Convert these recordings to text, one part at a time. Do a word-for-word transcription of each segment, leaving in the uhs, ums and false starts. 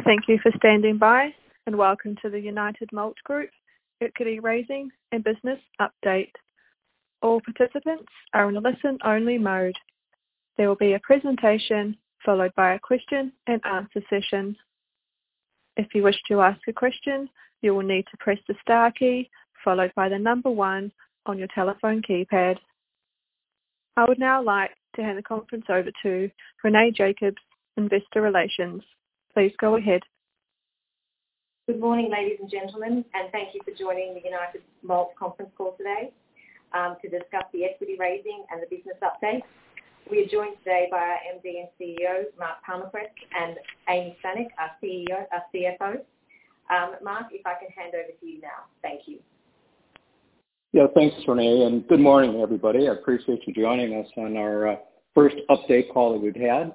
Thank you for standing by, and welcome to the United Malt Group Equity Raising and Business Update. All participants are in a listen-only mode. There will be a presentation followed by a question and answer session. If you wish to ask a question, you will need to press the star key followed by the number one on your telephone keypad. I would now like to hand the conference over to Renee Jacobs, Investor Relations. Please go ahead. Good morning, ladies and gentlemen, and thank you for joining the United Malt conference call today um, to discuss the equity raising and the business update. We are joined today by our M D and C E O, Mark Palmquist, and Amy Stanick, our C E O, our C F O. Um, Mark, if I can hand over to you now. Thank you. Yeah, thanks, Renee, and good morning, everybody. I appreciate you joining us on our uh, first update call that we've had.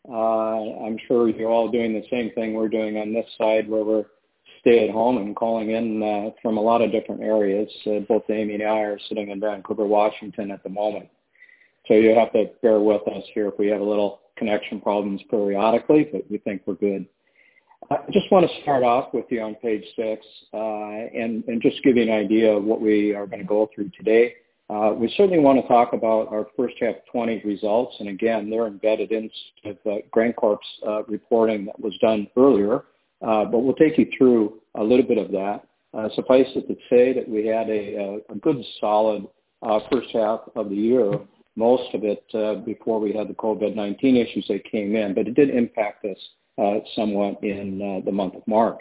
Uh, I'm sure you're all doing the same thing we're doing on this side, where we're stay at home and calling in uh, from a lot of different areas. Uh, both Amy and I are sitting in Vancouver, Washington at the moment. So you have to bear with us here if we have a little connection problems periodically, but we think we're good. I just want to start off with you on page six uh, and, and just give you an idea of what we are going to go through today. Uh, we certainly want to talk about our first half twenty results, and again, they're embedded in uh, GrainCorp's uh, reporting that was done earlier, uh, but we'll take you through a little bit of that. Uh, suffice it to say that we had a, a, a good solid uh, first half of the year, most of it uh, before we had the COVID nineteen issues that came in, but it did impact us uh, somewhat in uh, the month of March.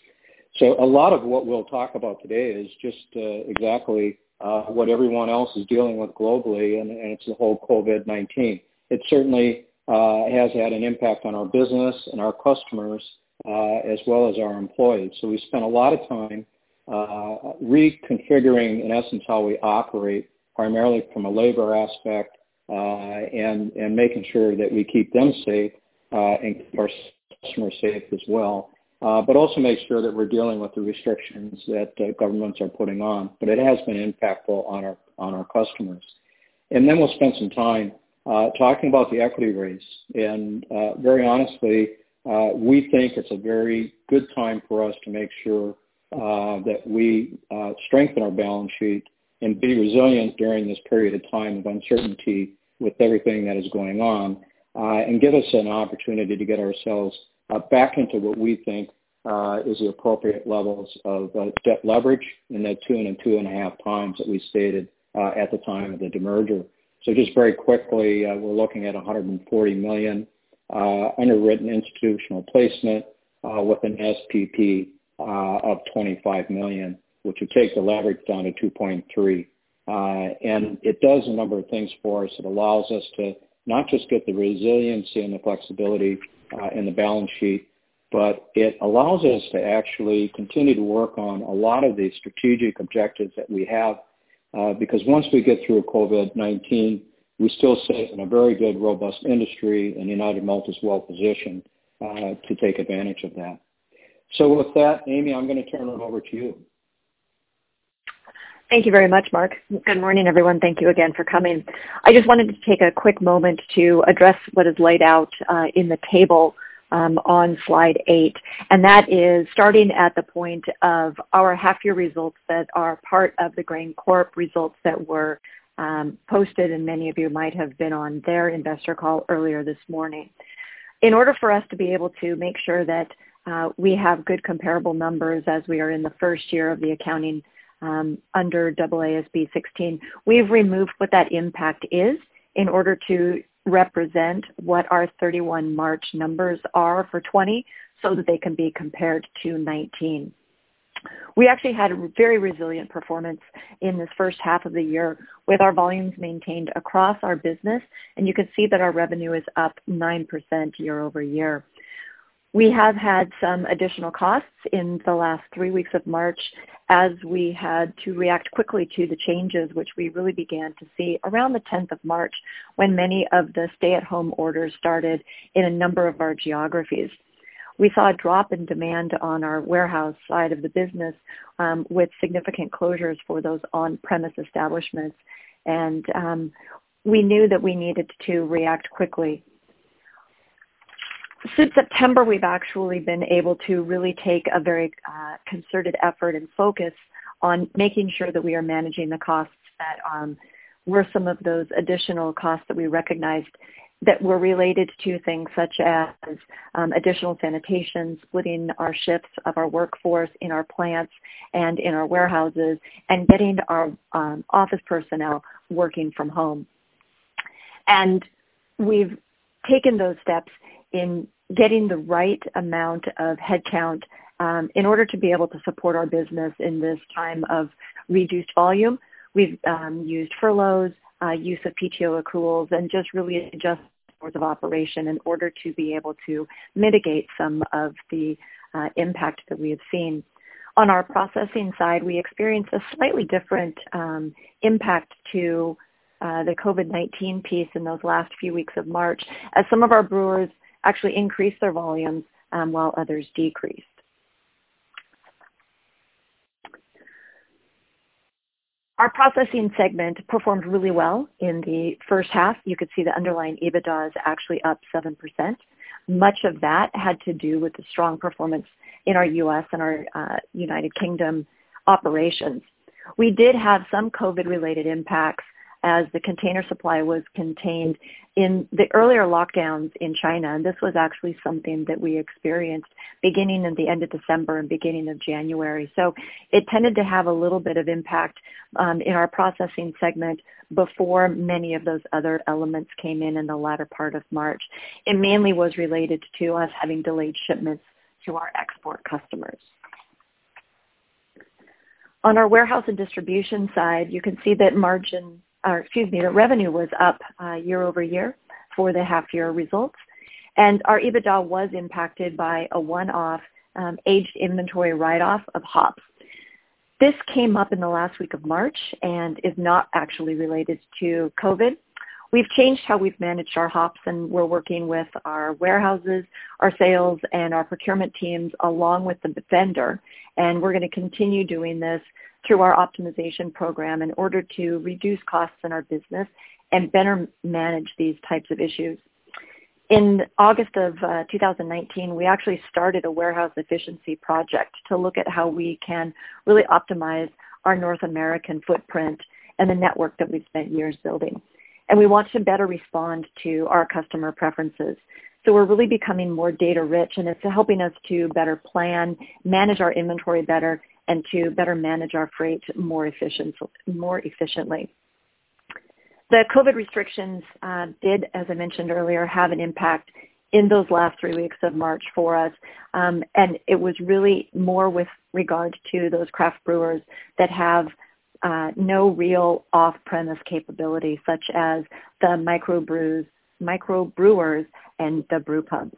So a lot of what we'll talk about today is just uh, exactly Uh, what everyone else is dealing with globally, and, and it's the whole COVID nineteen. It certainly uh, has had an impact on our business and our customers, uh, as well as our employees. So we spent a lot of time uh, reconfiguring, in essence, how we operate, primarily from a labor aspect, uh, and, and making sure that we keep them safe uh, and keep our customers safe as well. Uh, but also make sure that we're dealing with the restrictions that uh, governments are putting on. But it has been impactful on our on our customers. And then we'll spend some time uh, talking about the equity raise. And uh, very honestly, uh, we think it's a very good time for us to make sure uh, that we uh, strengthen our balance sheet and be resilient during this period of time of uncertainty with everything that is going on, uh, and give us an opportunity to get ourselves Uh, back into what we think uh, is the appropriate levels of uh, debt leverage in that two and a two and a half times that we stated uh, at the time of the demerger. So just very quickly, uh, we're looking at one hundred forty million dollars uh, underwritten institutional placement uh, with an S P P uh, of twenty-five million dollars, which would take the leverage down to two point three. Uh, and it does a number of things for us. It allows us to not just get the resiliency and the flexibility Uh, in the balance sheet, but it allows us to actually continue to work on a lot of the strategic objectives that we have, uh, because once we get through COVID nineteen, we still sit in a very good, robust industry, and United Malt is well positioned uh, to take advantage of that. So with that, Amy, I'm going to turn it over to you. Thank you very much, Mark. Good morning, everyone. Thank you again for coming. I just wanted to take a quick moment to address what is laid out uh, in the table um, on slide eight, and that is starting at the point of our half-year results that are part of the GrainCorp results that were um, posted, and many of you might have been on their investor call earlier this morning. In order for us to be able to make sure that uh, we have good comparable numbers as we are in the first year of the accounting Um, under A A S B sixteen, we've removed what that impact is in order to represent what our thirty-one March numbers are for twenty, so that they can be compared to nineteen. We actually had a very resilient performance in this first half of the year, with our volumes maintained across our business, and you can see that our revenue is up nine percent year over year. We have had some additional costs in the last three weeks of March, as we had to react quickly to the changes, which we really began to see around the tenth of March, when many of the stay-at-home orders started in a number of our geographies. We saw a drop in demand on our warehouse side of the business, um, with significant closures for those on-premise establishments, and um, we knew that we needed to react quickly. Since September, we've actually been able to really take a very uh, concerted effort and focus on making sure that we are managing the costs that um, were some of those additional costs that we recognized that were related to things such as um, additional sanitation, splitting our shifts of our workforce in our plants and in our warehouses, and getting our um, office personnel working from home. And we've taken those steps in getting the right amount of headcount um, in order to be able to support our business in this time of reduced volume. We've um, used furloughs, uh, use of P T O accruals, and just really adjust hours of operation in order to be able to mitigate some of the uh, impact that we have seen. On our processing side, we experienced a slightly different um, impact to uh, the COVID nineteen piece in those last few weeks of March, as some of our brewers actually increased their volumes um, while others decreased. Our processing segment performed really well in the first half. You could see the underlying EBITDA is actually up seven percent. Much of that had to do with the strong performance in our U S and our uh, United Kingdom operations. We did have some COVID-related impacts as the container supply was contained in the earlier lockdowns in China. And this was actually something that we experienced beginning at the end of December and beginning of January. So it tended to have a little bit of impact um, in our processing segment before many of those other elements came in in the latter part of March. It mainly was related to us having delayed shipments to our export customers. On our warehouse and distribution side, you can see that margin or excuse me, the revenue was up uh, year over year for the half-year results. And our EBITDA was impacted by a one-off um, aged inventory write-off of hops. This came up in the last week of March and is not actually related to COVID. We've changed how we've managed our hops, and we're working with our warehouses, our sales, and our procurement teams along with the vendor. And we're going to continue doing this through our optimization program in order to reduce costs in our business and better manage these types of issues. In August of uh, two thousand nineteen, we actually started a warehouse efficiency project to look at how we can really optimize our North American footprint and the network that we've spent years building. And we want to better respond to our customer preferences. So we're really becoming more data rich, and it's helping us to better plan, manage our inventory better, and to better manage our freight more, efficient, more efficiently. The COVID restrictions uh, did, as I mentioned earlier, have an impact in those last three weeks of March for us, um, and it was really more with regard to those craft brewers that have uh, no real off-premise capability, such as the microbrews, microbrewers and the brew pubs.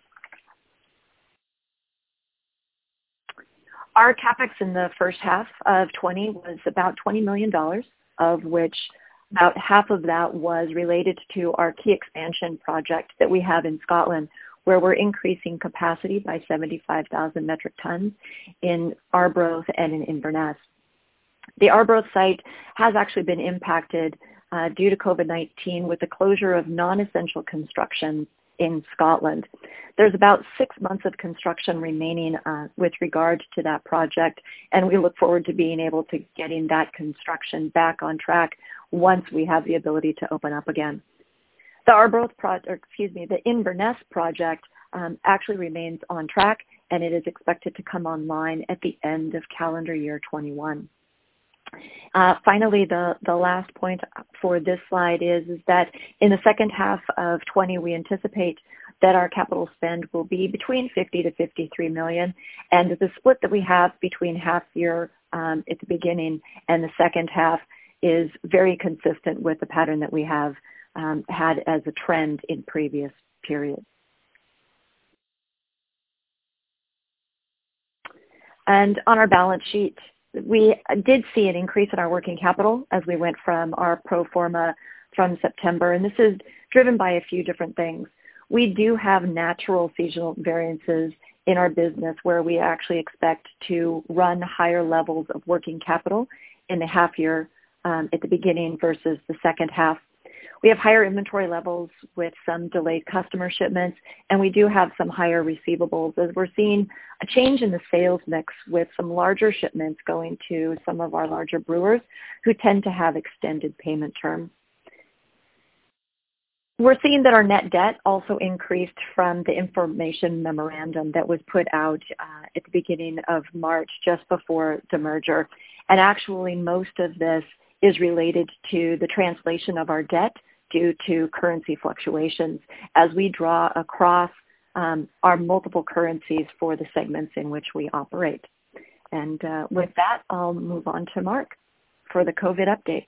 Our CapEx in the first half of twenty was about twenty million dollars, of which about half of that was related to our key expansion project that we have in Scotland, where we're increasing capacity by seventy-five thousand metric tons in Arbroath and in Inverness. The Arbroath site has actually been impacted uh, due to COVID nineteen with the closure of non-essential construction in Scotland. There's about six months of construction remaining uh, with regard to that project, and we look forward to being able to getting that construction back on track once we have the ability to open up again. The Arbroath project, excuse me, the Inverness project um, actually remains on track, and it is expected to come online at the end of calendar year twenty-one. Uh, finally, the, the last point for this slide is, is that in the second half of twenty, we anticipate that our capital spend will be between fifty to fifty-three million, and the split that we have between half year um, at the beginning and the second half is very consistent with the pattern that we have um, had as a trend in previous periods. And on our balance sheet, we did see an increase in our working capital as we went from our pro forma from September, and this is driven by a few different things. We do have natural seasonal variances in our business where we actually expect to run higher levels of working capital in the half year um, at the beginning versus the second half. We have higher inventory levels with some delayed customer shipments, and we do have some higher receivables as we're seeing a change in the sales mix with some larger shipments going to some of our larger brewers who tend to have extended payment terms. We're seeing that our net debt also increased from the information memorandum that was put out uh, at the beginning of March, just before the merger. And actually, most of this is related to the translation of our debt due to currency fluctuations as we draw across um, our multiple currencies for the segments in which we operate. And uh, with that, I'll move on to Mark for the COVID update.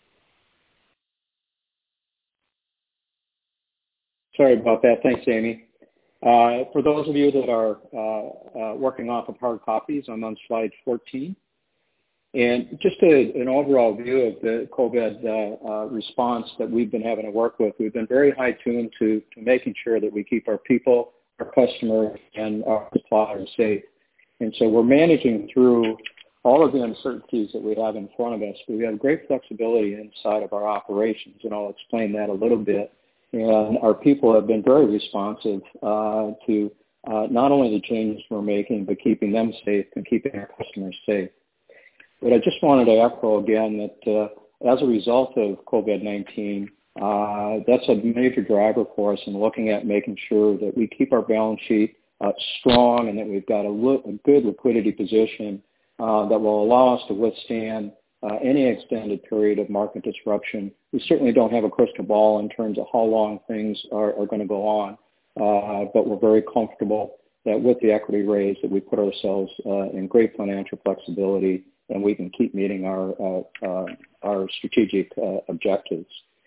Sorry about that. Thanks, Amy. Uh, for those of you that are uh, uh, working off of hard copies, I'm on slide fourteen. And just a, an overall view of the COVID uh, uh, response that we've been having to work with, we've been very high tuned to, to making sure that we keep our people, our customers, and our suppliers safe. And so we're managing through all of the uncertainties that we have in front of us. But we have great flexibility inside of our operations, and I'll explain that a little bit. And our people have been very responsive uh, to uh, not only the changes we're making, but keeping them safe and keeping our customers safe. But I just wanted to echo again that uh, as a result of COVID nineteen, uh, that's a major driver for us in looking at making sure that we keep our balance sheet uh, strong and that we've got a, li- a good liquidity position uh, that will allow us to withstand uh, any extended period of market disruption. We certainly don't have a crystal ball in terms of how long things are, are going to go on, uh, but we're very comfortable that with the equity raise that we put ourselves uh, in great financial flexibility, and we can keep meeting our uh, uh, our strategic uh, objectives.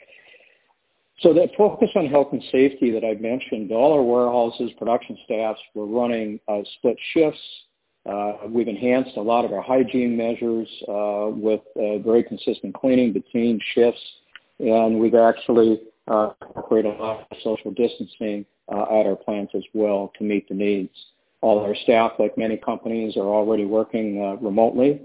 So that focus on health and safety that I mentioned, all our warehouses, production staffs, we're running uh, split shifts. Uh, we've enhanced a lot of our hygiene measures uh, with uh, very consistent cleaning between shifts, and we've actually uh, incorporated a lot of social distancing uh, at our plants as well to meet the needs. All our staff, like many companies, are already working uh, remotely.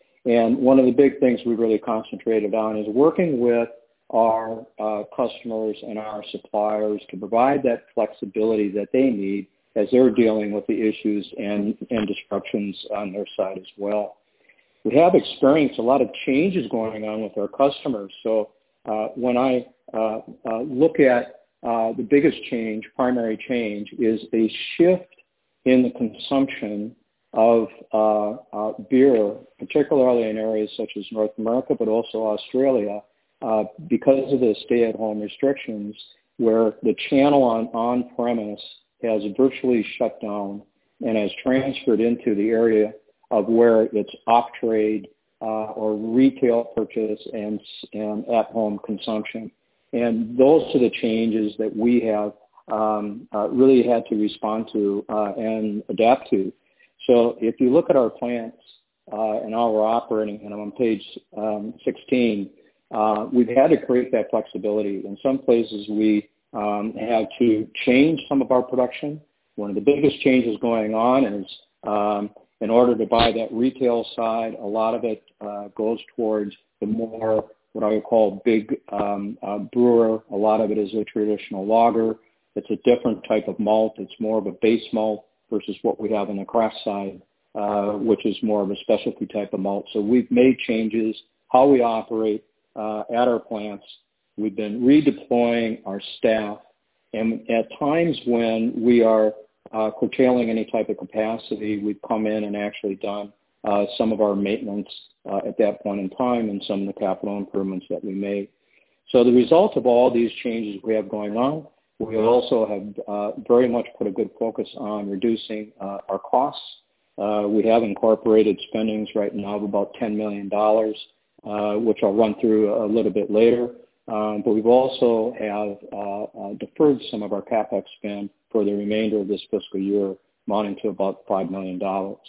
And one of the big things we really concentrated on is working with our uh, customers and our suppliers to provide that flexibility that they need as they're dealing with the issues and, and disruptions on their side as well. We have experienced a lot of changes going on with our customers. So uh, when I uh, uh, look at uh, the biggest change, primary change, is a shift in the consumption of uh, uh, beer, particularly in areas such as North America, but also Australia, uh, because of the stay-at-home restrictions, where the channel on on-premise has virtually shut down and has transferred into the area of where it's off-trade uh, or retail purchase and, and at-home consumption. And those are the changes that we have um, uh, really had to respond to uh, and adapt to. So if you look at our plants uh, and how we're operating, and I'm on page um, sixteen, uh, we've had to create that flexibility. In some places, we um, had to change some of our production. One of the biggest changes going on is um, in order to buy that retail side, a lot of it uh, goes towards the more what I would call big um, uh, brewer. A lot of it is a traditional lager. It's a different type of malt. It's more of a base malt versus what we have on the craft side, uh, which is more of a specialty type of malt. So we've made changes, how we operate uh, at our plants. We've been redeploying our staff, and at times when we are uh, curtailing any type of capacity, we've come in and actually done uh, some of our maintenance uh, at that point in time and some of the capital improvements that we made. So the result of all these changes we have going on, we also have uh, very much put a good focus on reducing uh, our costs. Uh, we have incorporated spendings right now of about ten million dollars, uh, which I'll run through a little bit later. Um, but we've also have uh, uh, deferred some of our CapEx spend for the remainder of this fiscal year, amounting to about five million dollars.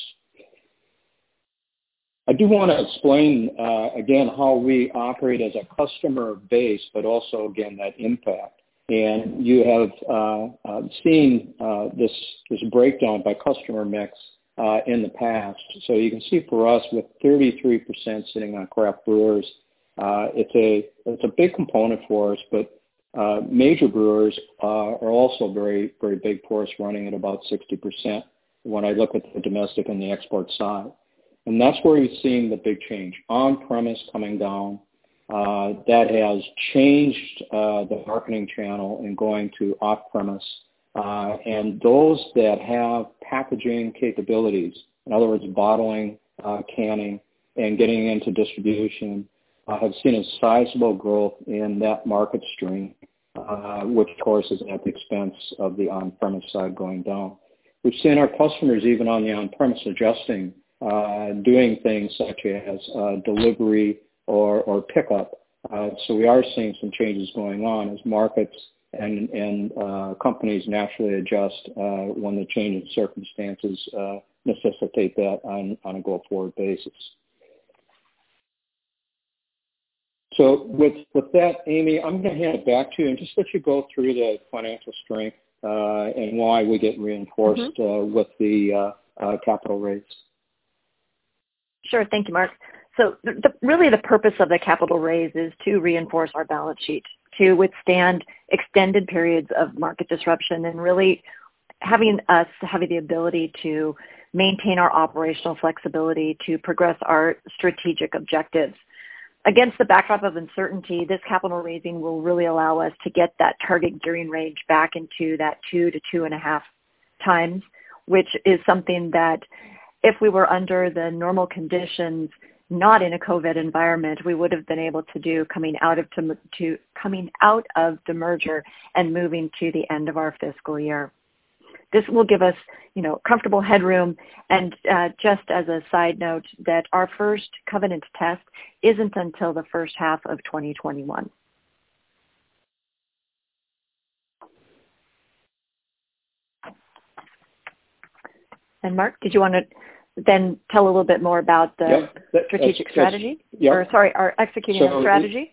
I do want to explain, uh, again, how we operate as a customer base, but also, again, that impact. And you have uh, uh, seen uh, this, this breakdown by customer mix uh, in the past. So you can see for us with thirty-three percent sitting on craft brewers, uh, it's a it's a big component for us, but Uh, major brewers uh, are also very, very big for us, running at about sixty percent when I look at the domestic and the export side. And that's where we've seen the big change. On-premise coming down, uh, that has changed uh, the marketing channel and going to off-premise. Uh, and those that have packaging capabilities, in other words, bottling, uh, canning, and getting into distribution, uh, have seen a sizable growth in that market stream, uh, which, of course, is at the expense of the on-premise side going down. We've seen our customers, even on the on-premise, adjusting, uh, doing things such as uh, delivery or, or pickup. Uh, so we are seeing some changes going on as markets and, and uh, companies naturally adjust uh, when the change in circumstances uh, necessitate that on, on a go-forward basis. So with, with that, Amy, I'm going to hand it back to you and just let you go through the financial strength uh, and why we get reinforced mm-hmm. uh, with the uh, uh, capital raise. Sure. Thank you, Mark. So the, really the purpose of the capital raise is to reinforce our balance sheet, to withstand extended periods of market disruption, and really having us having the ability to maintain our operational flexibility to progress our strategic objectives. Against the backdrop of uncertainty, this capital raising will really allow us to get that target gearing range back into that two to two and a half times, which is something that if we were under the normal conditions, not in a COVID environment, we would have been able to do coming out of to, to coming out of the merger and moving to the end of our fiscal year. This will give us, you know, comfortable headroom. And uh, just as a side note, that our first covenant test isn't until the first half of twenty twenty-one. And Mark, did you want to then tell a little bit more about the yep, that, strategic that's, strategy? That's, yep. Or sorry, our executing so, our strategy?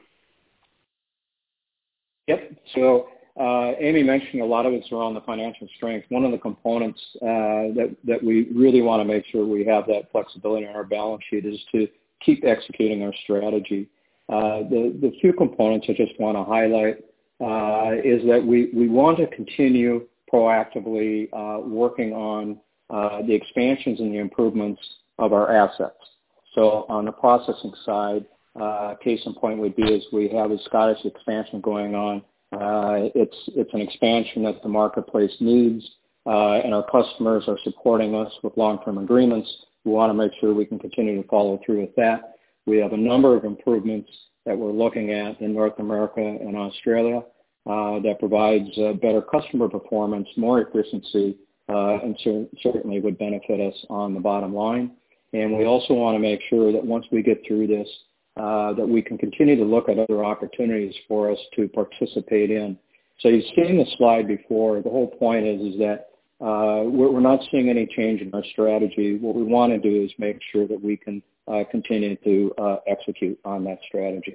Yep. So uh, Amy mentioned a lot of it's around the financial strength. One of the components uh, that, that we really want to make sure we have that flexibility in our balance sheet is to keep executing our strategy. Uh, the, the few components I just want to highlight uh, is that we, we want to continue proactively uh, working on Uh, the expansions and the improvements of our assets. So on the processing side, uh, case in point would be is we have a Scottish expansion going on. Uh, it's it's an expansion that the marketplace needs, uh, and our customers are supporting us with long-term agreements. We want to make sure we can continue to follow through with that. We have a number of improvements that we're looking at in North America and Australia uh, that provides uh, better customer performance, more efficiency, Uh, and cer- certainly would benefit us on the bottom line. And we also want to make sure that once we get through this, uh, that we can continue to look at other opportunities for us to participate in. So you've seen the slide before. The whole point is, is that uh, we're, we're not seeing any change in our strategy. What we want to do is make sure that we can uh, continue to uh, execute on that strategy.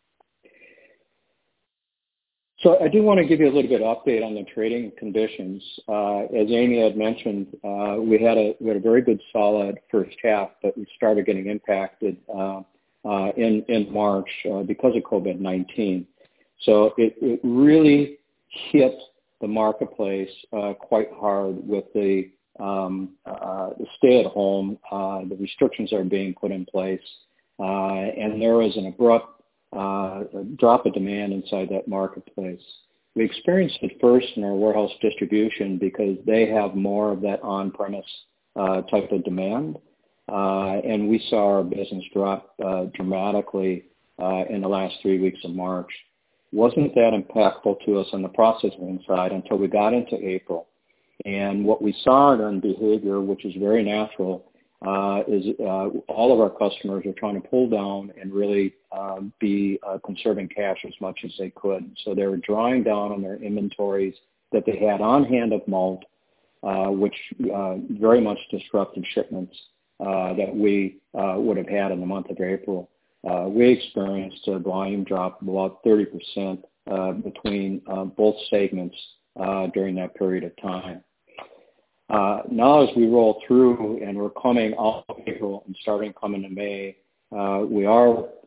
So I do want to give you a little bit of update on the trading conditions. Uh, as Amy had mentioned, uh, we had a we had a very good, solid first half, but we started getting impacted uh, uh, in in March uh, because of COVID nineteen. So it, it really hit the marketplace uh, quite hard with the um, uh, the stay-at-home, uh, the restrictions that are being put in place, uh, and there was an abrupt Uh, drop of demand inside that marketplace. We experienced it first in our warehouse distribution because they have more of that on-premise uh, type of demand, uh, and we saw our business drop uh, dramatically uh, in the last three weeks of March. Wasn't that impactful to us on the processing side until we got into April. And what we saw in behavior, which is very natural, Uh, is uh, all of our customers are trying to pull down and really um, be uh, conserving cash as much as they could. So they were drawing down on their inventories that they had on hand of malt, uh, which uh, very much disrupted shipments uh, that we uh, would have had in the month of April. Uh, we experienced a volume drop of about thirty percent uh, between uh, both segments uh, during that period of time. Uh, now as we roll through and we're coming out of April and starting coming to May, uh, we are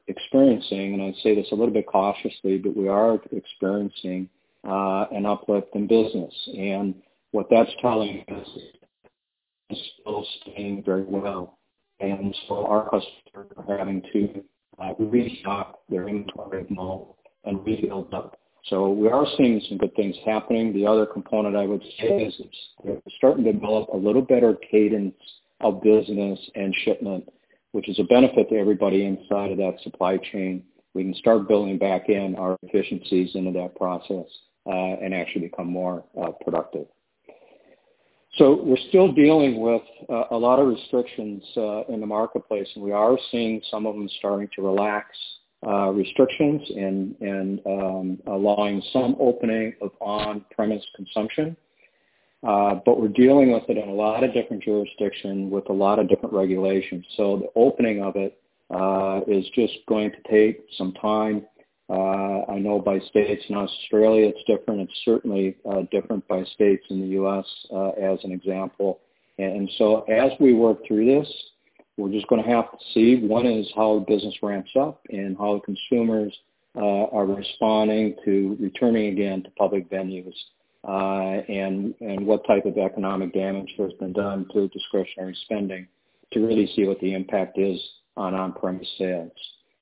experiencing, and I say this a little bit cautiously, but we are experiencing uh, an uplift in business. And what that's telling us is still staying very well. And so our customers are having to uh, restock their inventory of malt and rebuild up. So we are seeing some good things happening. The other component I would say is it's we're starting to develop a little better cadence of business and shipment, which is a benefit to everybody inside of that supply chain. We can start building back in our efficiencies into that process uh, and actually become more uh, productive. So we're still dealing with uh, a lot of restrictions uh, in the marketplace, and we are seeing some of them starting to relax uh, restrictions and, and um, allowing some opening of on-premise consumption. Uh, but we're dealing with it in a lot of different jurisdictions with a lot of different regulations. So the opening of it uh, is just going to take some time. Uh, I know by states in Australia it's different. It's certainly uh, different by states in the U S uh, as an example. And so as we work through this, we're just going to have to see, one is how the business ramps up and how consumers uh, are responding to returning again to public venues uh, and, and what type of economic damage has been done to discretionary spending to really see what the impact is on on-premise sales.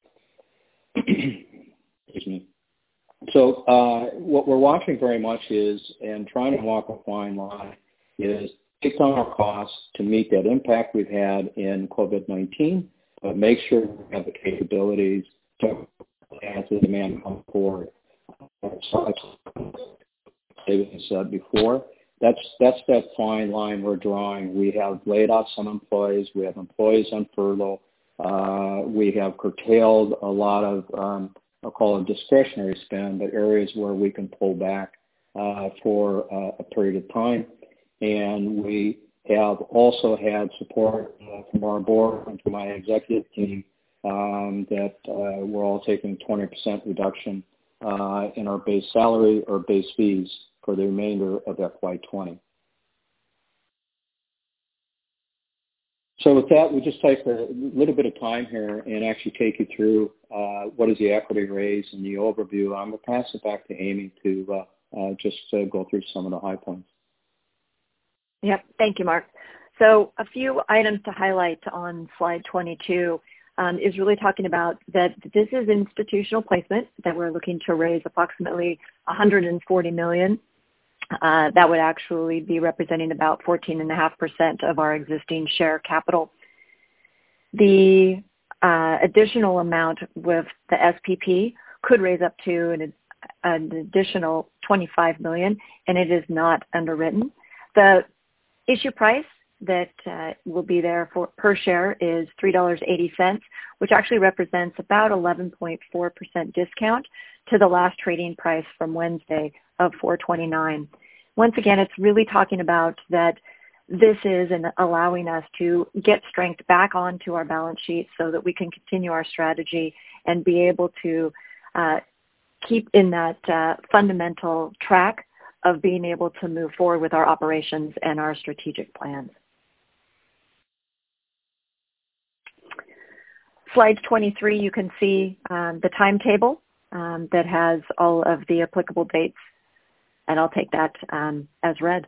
Excuse me. So uh, what we're watching very much is, and trying to walk a fine line, is take down our costs to meet that impact we've had in COVID nineteen, but make sure we have the capabilities to as the demand comes forward. So as I said before, that's that's that fine line we're drawing. We have laid off some employees. We have employees on furlough. Uh, we have curtailed a lot of um, I'll call it discretionary spend, but areas where we can pull back uh, for uh, a period of time. And we have also had support uh, from our board and from my executive team um, that uh, we're all taking twenty percent reduction uh, in our base salary or base fees for the remainder of F Y twenty. So with that, we just take a little bit of time here and actually take you through uh, what is the equity raise and the overview. I'm going to pass it back to Amy to uh, uh, just uh, go through some of the high points. Yep. Thank you, Mark. So a few items to highlight on slide twenty-two um, is really talking about that this is institutional placement, that we're looking to raise approximately one hundred forty million dollars. Uh, that would actually be representing about fourteen point five percent of our existing share capital. The uh, additional amount with the S P P could raise up to an, an additional twenty-five million dollars, and it is not underwritten. The issue price that uh, will be there for per share is three dollars and eighty cents, which actually represents about eleven point four percent discount to the last trading price from Wednesday of four twenty-nine. Once again, it's really talking about that this is an allowing us to get strength back onto our balance sheet so that we can continue our strategy and be able to uh, keep in that uh, fundamental track of being able to move forward with our operations and our strategic plans. Slide twenty-three, you can see um, the timetable um, that has all of the applicable dates, and I'll take that um, as read.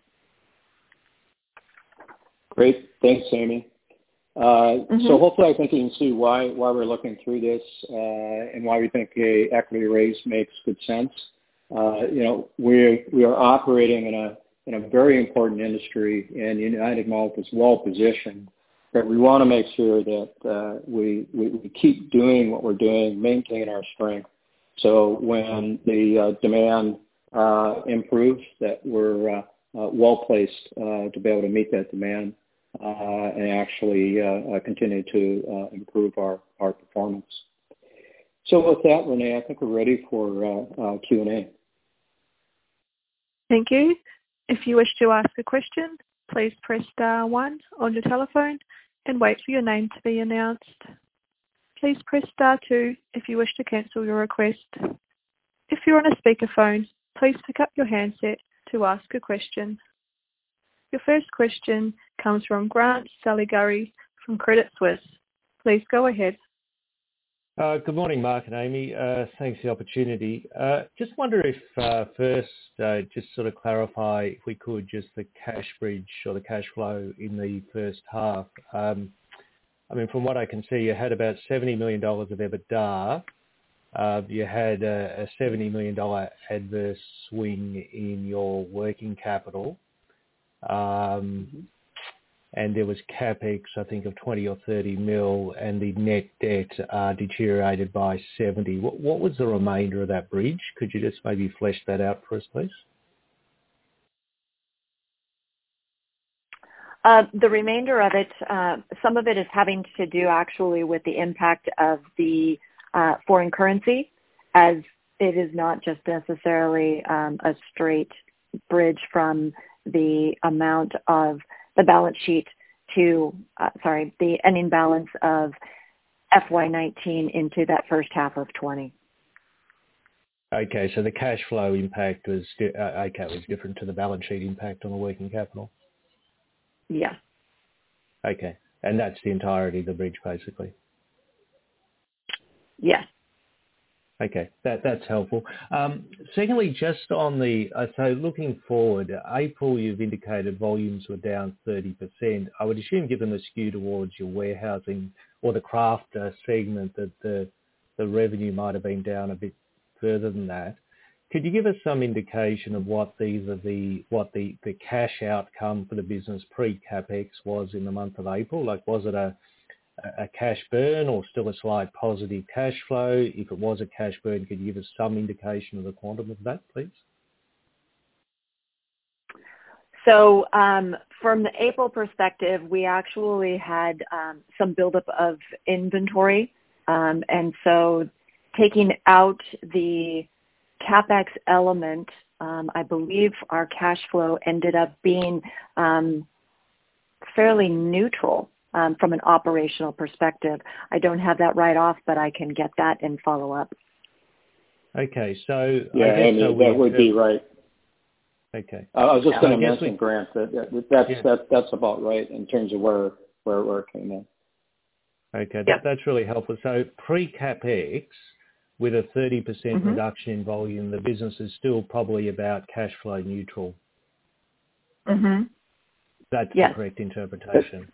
Great. Thanks, Amy. Uh, mm-hmm. So hopefully I think you can see why, why we're looking through this uh, and why we think a equity raise makes good sense. Uh, you know, we we are operating in a in a very important industry, and United Malt is well positioned. But we want to make sure that uh, we, we we keep doing what we're doing, maintain our strength. So when the uh, demand uh, improves, that we're uh, uh, well placed uh, to be able to meet that demand uh, and actually uh, uh, continue to uh, improve our our performance. So with that, Renee, I think we're ready for uh, uh, Q and A. Thank you. If you wish to ask a question, please press star one on your telephone and wait for your name to be announced. Please press star two if you wish to cancel your request. If you're on a speakerphone, please pick up your handset to ask a question. Your first question comes from Grant Saligari from Credit Suisse. Please go ahead. Uh, good morning, Mark and Amy. Uh, thanks for the opportunity. Uh, just wonder if uh, first, uh, just sort of clarify, if we could, just the cash bridge or the cash flow in the first half. Um, I mean, from what I can see, you had about seventy million dollars of EBITDA. Uh, you had a, a seventy million dollars adverse swing in your working capital. Um, mm-hmm. And there was CapEx, I think, of twenty or thirty mil, and the net debt uh, deteriorated by seventy. What, what was the remainder of that bridge? Could you just maybe flesh that out for us, please? Uh, the remainder of it, uh, some of it is having to do actually with the impact of the uh, foreign currency, as it is not just necessarily um, a straight bridge from the amount of the balance sheet to, uh, sorry, the ending balance of F Y nineteen into that first half of twenty. Okay, so the cash flow impact was, uh, okay, was different to the balance sheet impact on the working capital? Yeah. Okay, and that's the entirety of the bridge, basically? Yeah. Okay, that, that's helpful. Um, secondly, just on the, uh, so looking forward, April you've indicated volumes were down thirty percent. I would assume, given the skew towards your warehousing or the craft uh, segment, that the, the revenue might have been down a bit further than that. Could you give us some indication of what these are the, what the, the cash outcome for the business pre-CapEx was in the month of April? Like, was it a a cash burn or still a slight positive cash flow? If it was a cash burn, could you give us some indication of the quantum of that, please? So um, from the April perspective, we actually had um, some buildup of inventory. Um, and so taking out the CapEx element, um, I believe our cash flow ended up being um, fairly neutral. Um, from an operational perspective. I don't have that right off, but I can get that and follow up. Okay, so yeah, I guess and so that would be right. Okay, uh, I was just going to mention, we, Grant, that, that that's yeah. that, that's about right in terms of where where where it came in. Okay, yep. that, that's really helpful. So pre-CapEx, with a thirty percent mm-hmm. reduction in volume, the business is still probably about cash flow neutral. Mm-hmm. That's yes. the correct interpretation.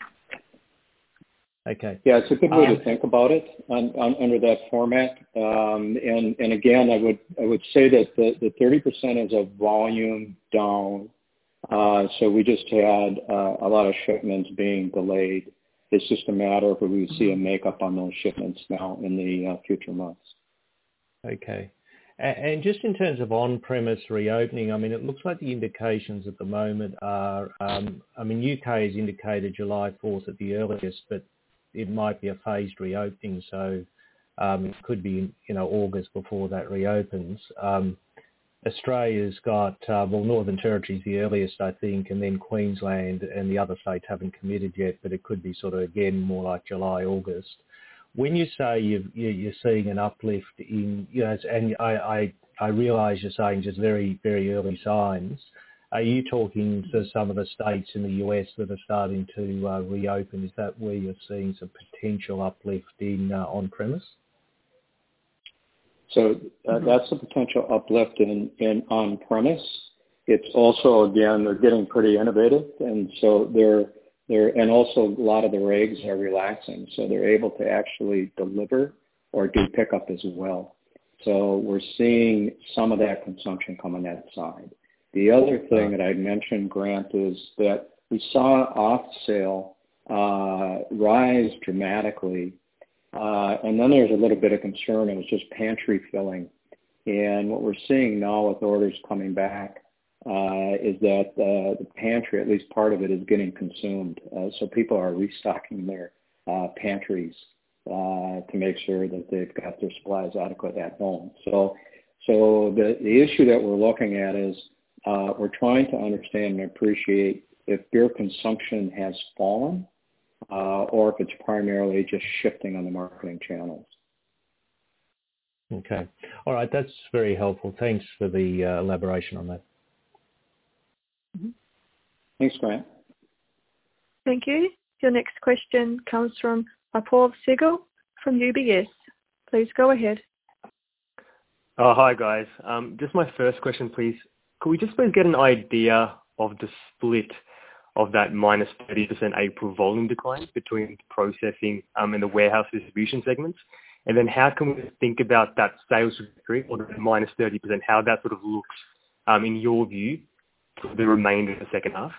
Okay. Yeah, it's a good way um, to think about it on, on, under that format. Um, and, and again, I would I would say that the, the thirty percent is a volume down. Uh, so we just had uh, a lot of shipments being delayed. It's just a matter of if we see a makeup on those shipments now in the uh, future months. Okay. And just in terms of on-premise reopening, I mean, it looks like the indications at the moment are, um, I mean, U K has indicated July fourth at the earliest, but it might be a phased reopening, so um, it could be, you know, August before that reopens. Um, Australia's got, uh, well, Northern Territory's the earliest, I think, and then Queensland and the other states haven't committed yet, but it could be sort of, again, more like July, August. When you say you've, you're seeing an uplift in, you know, and I, I, I realise you're saying just very, very early signs, are you talking to some of the states in the U S that are starting to uh, reopen? Is that where you're seeing some potential uplift in uh, on-premise? So uh, mm-hmm. that's a potential uplift in, in on-premise. It's also, again, they're getting pretty innovative, and so they're they're and also a lot of the regs are relaxing, so they're able to actually deliver or do pickup as well. So we're seeing some of that consumption come on that side. The other thing that I mentioned, Grant, is that we saw off sale uh, rise dramatically, uh, and then there's a little bit of concern. It was just pantry filling, and what we're seeing now with orders coming back uh, is that uh, the pantry, at least part of it, is getting consumed. Uh, so people are restocking their uh, pantries uh, to make sure that they've got their supplies adequate at home. So, so the the issue that we're looking at is. Uh, we're trying to understand and appreciate if beer consumption has fallen uh, or if it's primarily just shifting on the marketing channels. Okay. All right. That's very helpful. Thanks for the uh, elaboration on that. Mm-hmm. Thanks, Grant. Thank you. Your next question comes from Apoorv Sehgal from U B S. Please go ahead. Oh, hi, guys. Um, just my first question, please. Could we just please get an idea of the split of that minus thirty percent April volume decline between processing um, and the warehouse distribution segments? And then how can we think about that sales trajectory, or the minus thirty percent, how that sort of looks um, in your view for the remainder of the second half?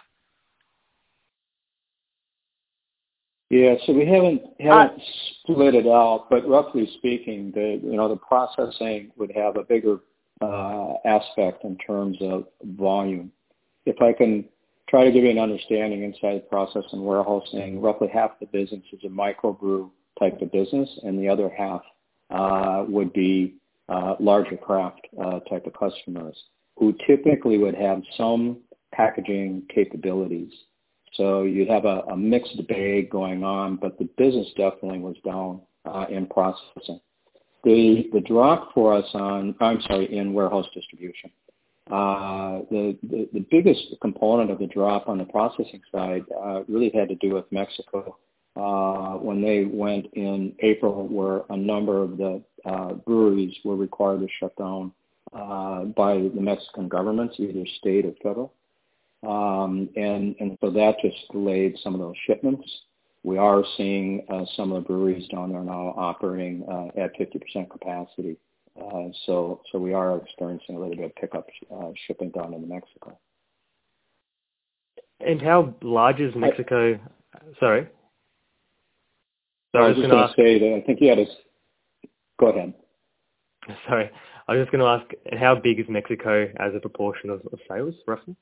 Yeah, so we haven't haven't uh, split it out, but roughly speaking, the you know the processing would have a bigger uh, aspect in terms of volume. If I can try to give you an understanding inside the process and warehousing, roughly half the business is a microbrew type of business, and the other half uh, would be uh, larger craft uh, type of customers who typically would have some packaging capabilities. So you'd have a, a mixed bag going on, but the business definitely was down uh, in processing. The the drop for us on, I'm sorry, in warehouse distribution. Uh, the, the, the biggest component of the drop on the processing side uh, really had to do with Mexico. Uh, when they went in April, where a number of the uh, breweries were required to shut down uh, by the Mexican governments, either state or federal. Um, and, and so that just delayed some of those shipments. We are seeing uh, some of the breweries down there now operating uh, at fifty percent capacity. Uh, so, so we are experiencing a little bit of pickup uh, shipping down into Mexico. And how large is Mexico? I, sorry. So I was, was just going to say that I think you had a... Go ahead. Sorry. I was just going to ask, how big is Mexico as a proportion of, of sales, roughly?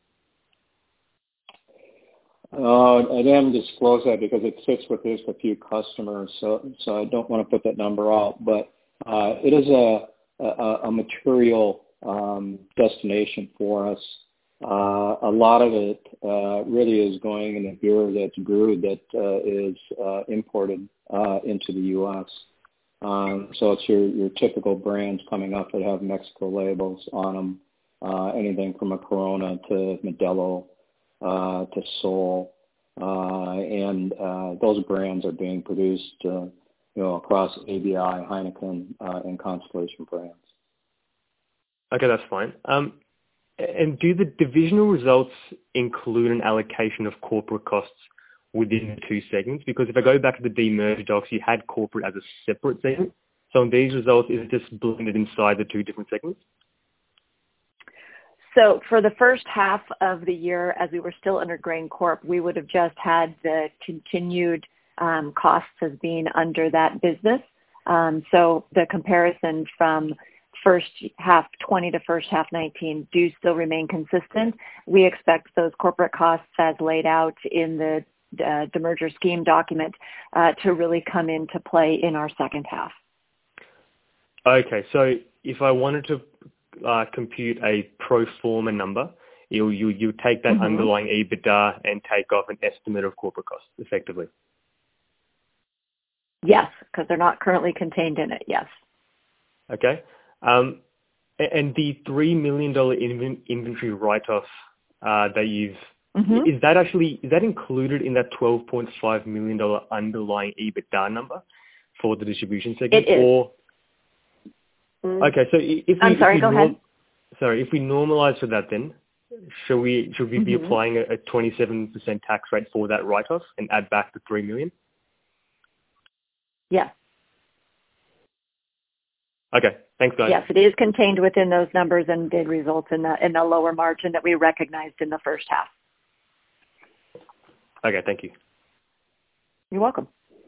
Uh, I didn't disclose that because it sits with just a few customers, so so I don't want to put that number out. But uh, it is a a, a material um, destination for us. Uh, a lot of it uh, really is going in the beer that's brewed that uh, is uh, imported uh, into the U S Um, so it's your, your typical brands coming up that have Mexico labels on them, uh, anything from a Corona to Modelo uh, to Sol. Uh, and uh, those brands are being produced uh, you know, across A B I, Heineken, uh, and Constellation brands. Okay, that's fine. Um, and do the divisional results include an allocation of corporate costs within the two segments? Because if I go back to the demerged docs, you had corporate as a separate segment. So in these results, is it just blended inside the two different segments? So for the first half of the year, as we were still under Grain Corp, we would have just had the continued um, costs as being under that business. Um, so the comparison from first half twenty to first half nineteen do still remain consistent. We expect those corporate costs as laid out in the uh, demerger scheme document uh, to really come into play in our second half. Okay, so if I wanted to uh, compute a pro forma number, you you you take that mm-hmm. underlying EBITDA and take off an estimate of corporate costs, effectively. Yes, because they're not currently contained in it. Yes. Okay. Um, and the three million dollars inventory write-off uh, that you've, mm-hmm. is that actually, is that included in that twelve point five million dollars underlying EBITDA number for the distribution segment? It is. Or, okay, so if we, I'm sorry, if we go norm, ahead. Sorry, if we normalize for that then, should we, should we mm-hmm. be applying a, a twenty-seven percent tax rate for that write-off and add back the three million dollars? Yes. Okay. Thanks, guys. Yes, it is contained within those numbers and did result in the in the lower margin that we recognized in the first half. Okay, thank you. You're welcome.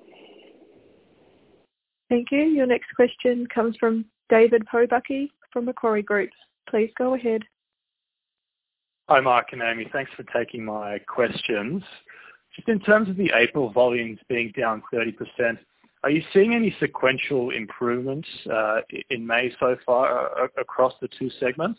Thank you. Your next question comes from David Pobucky from Macquarie Group. Please go ahead. Hi, Mark and Amy. Thanks for taking my questions. Just in terms of the April volumes being down thirty percent, are you seeing any sequential improvements uh, in May so far uh, across the two segments?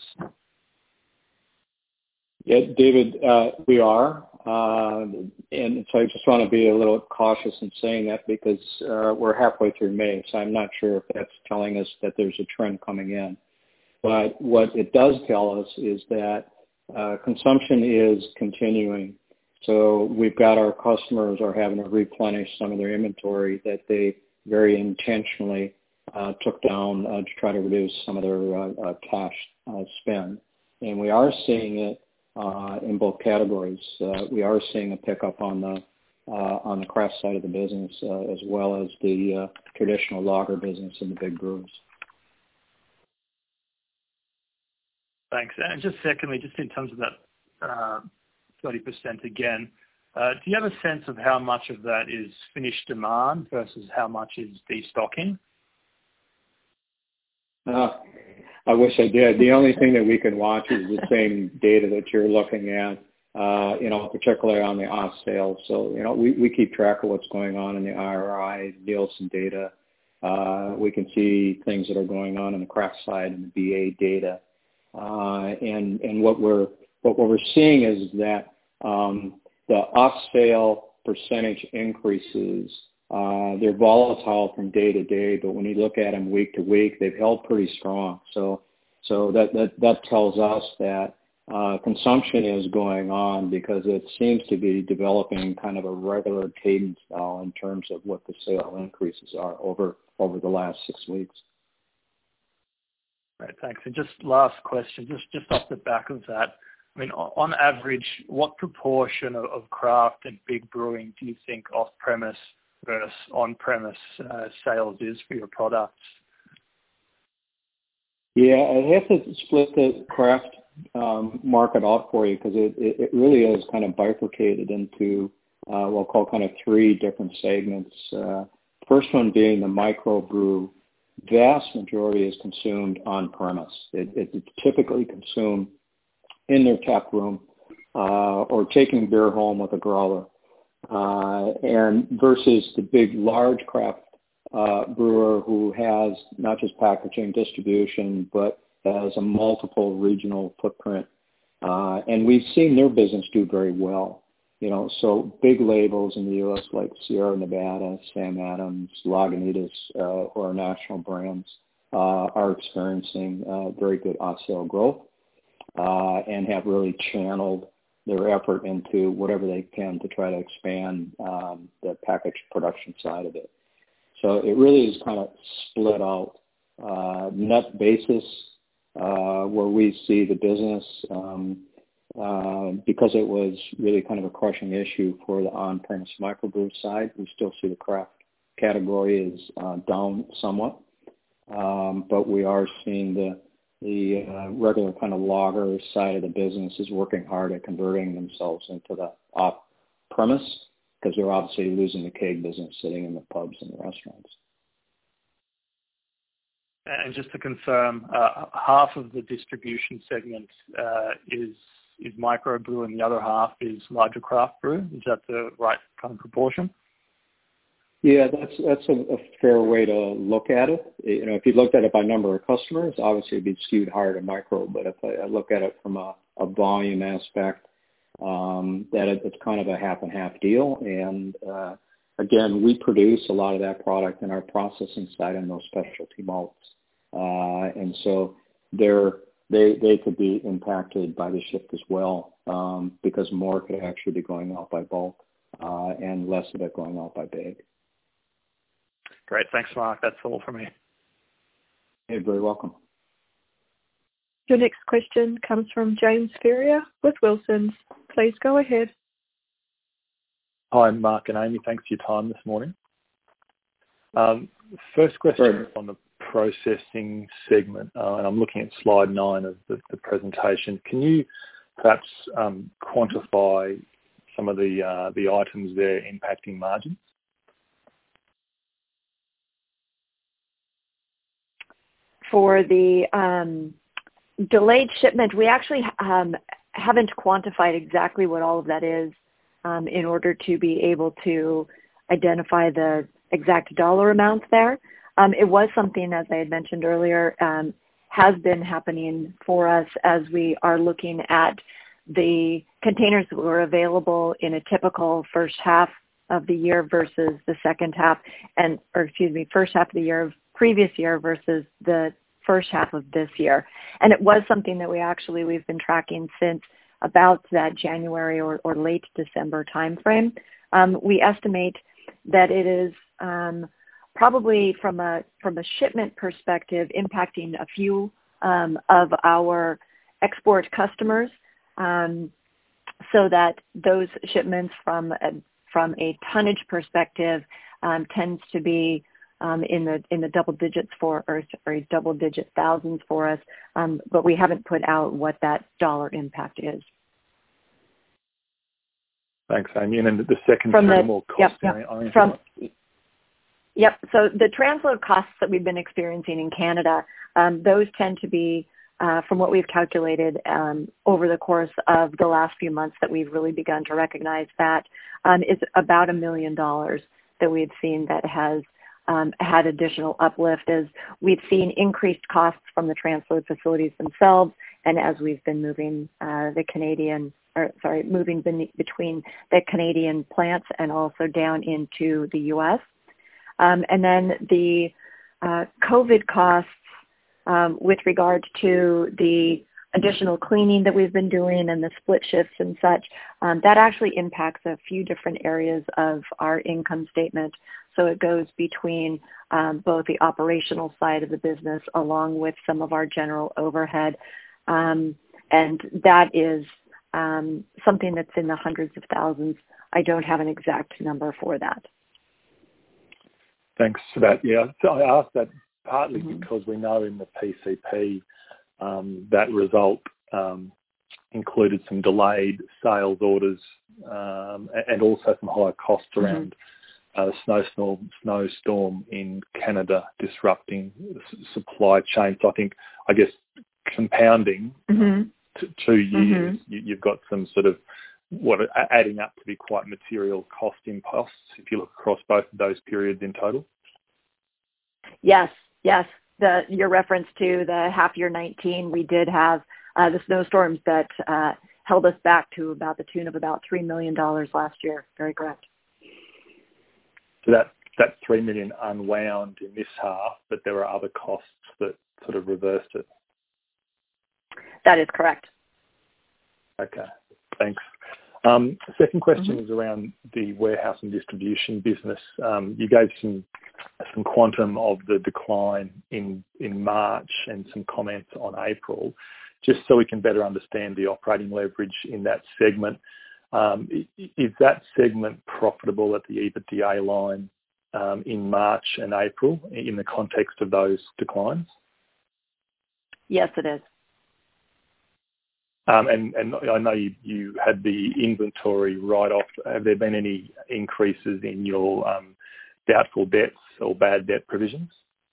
Yeah, David, uh, we are. Uh, and so I just want to be a little cautious in saying that because uh, we're halfway through May, so I'm not sure if that's telling us that there's a trend coming in. But what it does tell us is that uh, consumption is continuing. So we've got our customers are having to replenish some of their inventory that they very intentionally uh, took down uh, to try to reduce some of their uh, uh, cash uh, spend. And we are seeing it uh, in both categories. Uh, we are seeing a pickup on the uh, on the craft side of the business uh, as well as the uh, traditional lager business in the big brewers. Thanks. And just secondly, just in terms of that uh, thirty percent again, uh, do you have a sense of how much of that is finished demand versus how much is destocking? Uh, I wish I did. The only thing that we can watch is the same data that you're looking at, uh, you know, particularly on the off sales. So, you know, we, we keep track of what's going on in the I R I, Nielsen data. Uh, we can see things that are going on in the craft side and the B A data. Uh, and, and what we're, what we're seeing is that, um, the off sale percentage increases, uh, they're volatile from day to day, but when you look at them week to week, they've held pretty strong. So, so that, that, that tells us that, uh, consumption is going on because it seems to be developing kind of a regular cadence now in terms of what the sale increases are over, over the last six weeks. Right, thanks. And just last question, just, just off the back of that, I mean, on average, what proportion of, of craft and big brewing do you think off-premise versus on-premise uh, sales is for your products? Yeah, I have to split the craft um, market out for you because it, it, it really is kind of bifurcated into uh, what we'll call kind of three different segments. Uh, first one being the microbrew. Vast majority is consumed on-premise. It, it, it's typically consumed in their tap room uh, or taking beer home with a growler. Uh, and versus the big, large craft uh, brewer who has not just packaging distribution, but has a multiple regional footprint. Uh, and we've seen their business do very well. You know, so big labels in the U S like Sierra Nevada, Sam Adams, Lagunitas, uh, or national brands uh, are experiencing uh, very good off-sale growth uh, and have really channeled their effort into whatever they can to try to expand um, the package production side of it. So it really is kind of split out. Uh, net basis uh, where we see the business um, Uh, because it was really kind of a crushing issue for the on-premise microbrew side. We still see the craft category is uh, down somewhat, um, but we are seeing the the uh, regular kind of lager side of the business is working hard at converting themselves into the off-premise because they're obviously losing the keg business sitting in the pubs and the restaurants. And just to confirm, uh, half of the distribution segment uh, is is microbrew and the other half is larger craft brew. Is that the right kind of proportion? Yeah, that's that's a, a fair way to look at it. You know, if you looked at it by number of customers, obviously it'd be skewed higher to micro. But if I, I look at it from a, a volume aspect, um, that it, it's kind of a half and half deal. And uh, again, we produce a lot of that product in our processing side in those specialty malts, uh, and so they're They they could be impacted by the shift as well um, because more could actually be going out by bulk uh, and less of it going out by bag. Great. Thanks, Mark. That's all for me. You're very welcome. Your next question comes from James Ferrier with Wilsons. Please go ahead. Hi, Mark and Amy. Thanks for your time this morning. Um, first question is on the processing segment, uh, and I'm looking at slide nine of the, the presentation. Can you perhaps um, quantify some of the uh, the items there impacting margins? For the um, delayed shipment, we actually um, haven't quantified exactly what all of that is um, in order to be able to identify the exact dollar amounts there. Um, it was something, as I had mentioned earlier, um, has been happening for us as we are looking at the containers that were available in a typical first half of the year versus the second half, and or excuse me, first half of the year of previous year versus the first half of this year. And it was something that we actually we've been tracking since about that January or, or late December timeframe. Um, we estimate that it is Um, probably from a from a shipment perspective, impacting a few um, of our export customers, um, so that those shipments from a, from a tonnage perspective um, tends to be um, in the in the double digits for or, or double digit thousands for us, um, but we haven't put out what that dollar impact is. Thanks, Amy. And then the second from the, more cost. Yep, yep, I mean, from, yep. So the transload costs that we've been experiencing in Canada, um, those tend to be, uh, from what we've calculated um, over the course of the last few months that we've really begun to recognize that, um, is about a million dollars that we've seen that has um, had additional uplift as we've seen increased costs from the transload facilities themselves, and as we've been moving uh, the Canadian or sorry, moving between the Canadian plants and also down into the U S. Um, and then the uh, COVID costs um, with regard to the additional cleaning that we've been doing and the split shifts and such, um, that actually impacts a few different areas of our income statement. So it goes between um, both the operational side of the business along with some of our general overhead. Um, and that is Um, something that's in the hundreds of thousands. I don't have an exact number for that. Thanks for that. Yeah, so I asked that partly mm-hmm. because we know in the P C P um, that result um, included some delayed sales orders um, and also some higher costs around mm-hmm. uh, snowstorm, snowstorm in Canada disrupting the supply chain. So I think, I guess, compounding mm-hmm. t- two years, mm-hmm. you, you've got some sort of what adding up to be quite material cost imposts if you look across both of those periods in total. Yes, yes. The your reference to the half year nineteen, we did have uh, the snowstorms that uh, held us back to about the tune of about three million dollars last year. Very correct. So that that three million dollars unwound in this half, but there are other costs that sort of reversed it. That is correct. Okay, thanks. Um, second question mm-hmm. is around the warehouse and distribution business. Um, you gave some some quantum of the decline in in March and some comments on April, just so we can better understand the operating leverage in that segment. Um, is that segment profitable at the EBITDA line um, in March and April in the context of those declines? Yes, it is. Um, and, and I know you, you had the inventory write-off. Have there been any increases in your um, doubtful debts or bad debt provisions?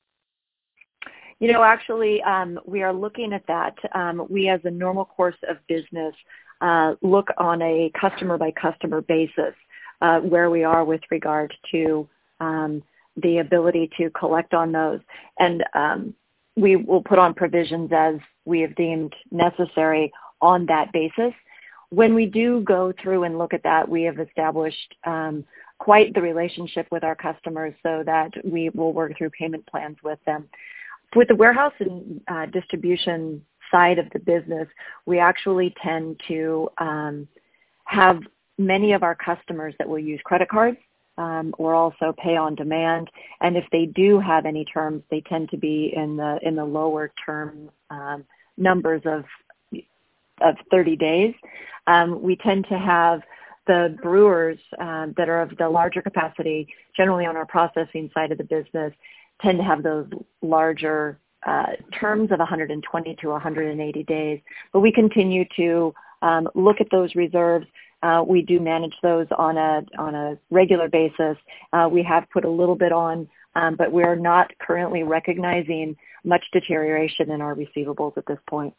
You know, actually, um, we are looking at that. Um, we, as a normal course of business, uh, look on a customer-by-customer basis uh, where we are with regard to um, the ability to collect on those. And um, we will put on provisions as we have deemed necessary on that basis. When we do go through and look at that, we have established um, quite the relationship with our customers so that we will work through payment plans with them. With the warehouse and uh, distribution side of the business, we actually tend to um, have many of our customers that will use credit cards um, or also pay on demand. And if they do have any terms, they tend to be in the in the lower term um, numbers of of thirty days. Um, we tend to have the brewers um, that are of the larger capacity, generally on our processing side of the business, tend to have those larger uh, terms of one hundred twenty to one hundred eighty days. But we continue to um, look at those reserves. Uh, we do manage those on a on a regular basis. Uh, we have put a little bit on, um, but we're not currently recognizing much deterioration in our receivables at this point.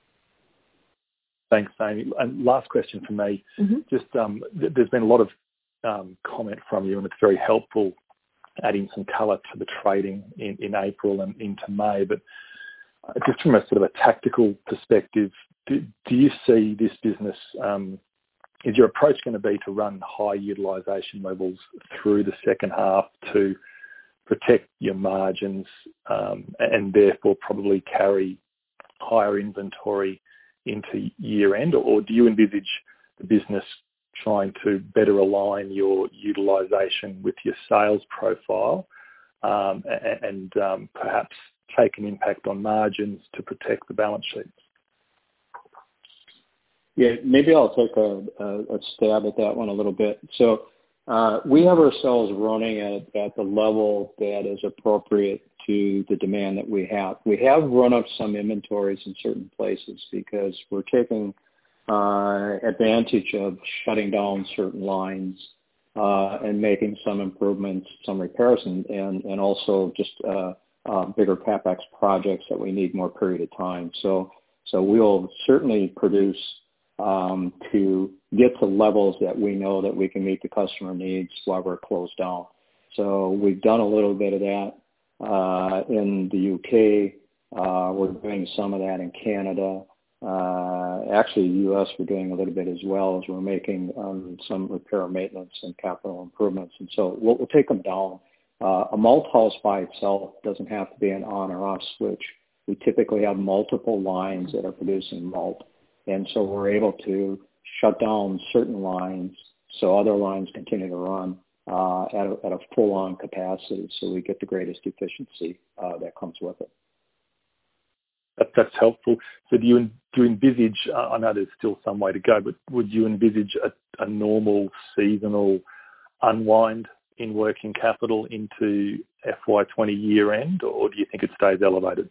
Thanks, Amy. And last question from me. Mm-hmm. Just um, th- there's been a lot of um, comment from you, and it's very helpful adding some colour to the trading in, in April and into May. But just from a sort of a tactical perspective, do, do you see this business, um, is your approach going to be to run high utilisation levels through the second half to protect your margins um, and therefore probably carry higher inventory into year end, or do you envisage the business trying to better align your utilisation with your sales profile um, and, and um, perhaps take an impact on margins to protect the balance sheets? Yeah, maybe I'll take a, a, a stab at that one a little bit. So uh, we have ourselves running at, at the level that is appropriate to the demand that we have. We have run up some inventories in certain places because we're taking uh, advantage of shutting down certain lines uh, and making some improvements, some repairs, and, and, and also just uh, uh, bigger CapEx projects that we need more period of time. So, so we'll certainly produce Um, to get to levels that we know that we can meet the customer needs while we're closed down. So we've done a little bit of that uh, in the U K. Uh, we're doing some of that in Canada. Uh, actually, the U S we're doing a little bit as well, as we're making um, some repair, maintenance, and capital improvements. And so we'll, we'll take them down. Uh, a malt house by itself doesn't have to be an on or off switch. We typically have multiple lines that are producing malt. And so we're able to shut down certain lines so other lines continue to run uh, at, a, at a full-on capacity, so we get the greatest efficiency uh, that comes with it. That, that's helpful. So do you, do you envisage, uh, I know there's still some way to go, but would you envisage a, a normal seasonal unwind in working capital into F Y twenty year end, or do you think it stays elevated?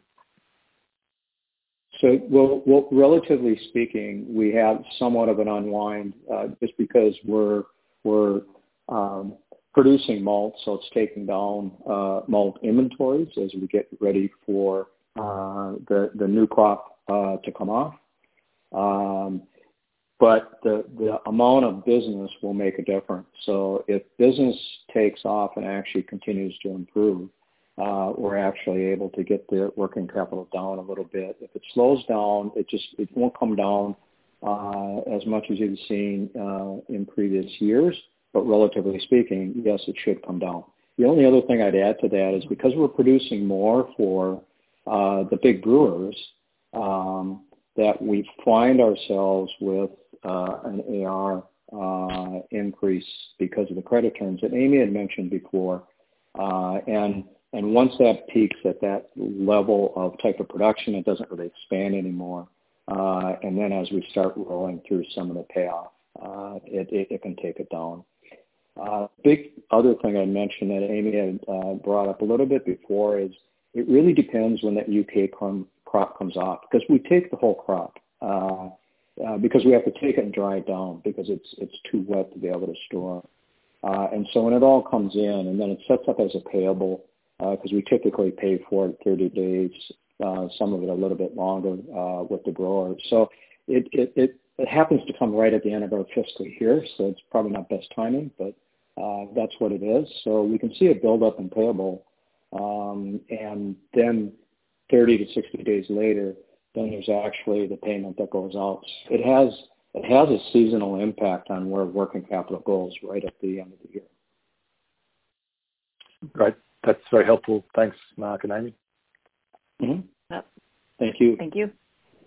So, well, well, relatively speaking, we have somewhat of an unwind uh, just because we're we're um, producing malt, so it's taking down uh, malt inventories as we get ready for uh, the the new crop uh, to come off. Um, but the the amount of business will make a difference. So if business takes off and actually continues to improve, Uh, we're actually able to get the working capital down a little bit. If it slows down, it just it won't come down uh, as much as you've seen uh, in previous years. But relatively speaking, yes, it should come down. The only other thing I'd add to that is because we're producing more for uh, the big brewers, um, that we find ourselves with uh, an A R uh, increase because of the credit terms that Amy had mentioned before, uh, and And once that peaks at that level of type of production, it doesn't really expand anymore. Uh, and then as we start rolling through some of the payoff, uh, it, it, it can take it down. Uh, big other thing I mentioned that Amy had uh, brought up a little bit before is it really depends when that U K com- crop comes off, because we take the whole crop uh, uh, because we have to take it and dry it down because it's it's too wet to be able to store. Uh, and so when it all comes in and then it sets up as a payable, because uh, we typically pay for it thirty days, uh, some of it a little bit longer uh, with the growers. So it, it, it, it happens to come right at the end of our fiscal year, so it's probably not best timing, but uh, that's what it is. So we can see a buildup in payable, um, and then thirty to sixty days later, then there's actually the payment that goes out. It has it has a seasonal impact on where working capital goes right at the end of the year. Right. That's very helpful. Thanks, Mark and Amy. Mm-hmm. Yep. Thank you. Thank you.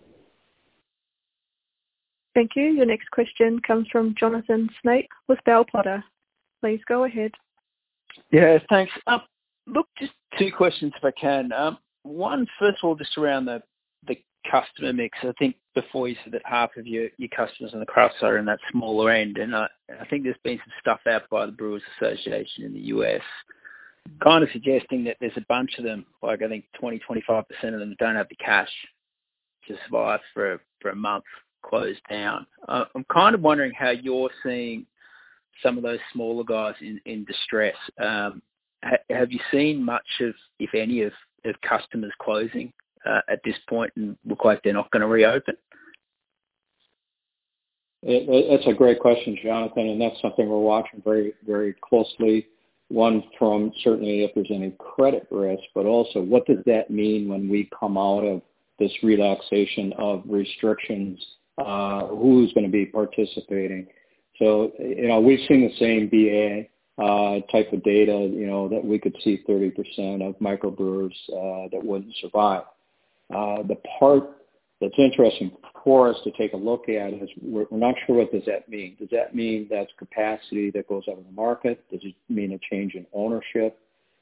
Thank you. Your next question comes from Jonathan Snape with Bell Potter. Please go ahead. Yeah, thanks. Um, look, just two questions if I can. Um, one, first of all, just around the, the customer mix. I think before you said that half of your, your customers on the craft side are in that smaller end, and I, I think there's been some stuff out by the Brewers Association in the U S kind of suggesting that there's a bunch of them, like I think twenty, twenty-five percent of them don't have the cash to survive for, for a month closed down. Uh, I'm kind of wondering how you're seeing some of those smaller guys in, in distress. Um, ha- have you seen much of, if any, of, of customers closing uh, at this point and look like they're not going to reopen? It, it, it's a great question, Jonathan, and that's something we're watching very, very closely. One from certainly if there's any credit risk, but also what does that mean when we come out of this relaxation of restrictions? Uh, who's going to be participating? So, you know, we've seen the same B A uh, type of data, you know, that we could see thirty percent of microbrewers uh, that wouldn't survive. Uh, the part that's interesting for us to take a look at is we're, we're not sure what does that mean. Does that mean that's capacity that goes out of the market? Does it mean a change in ownership?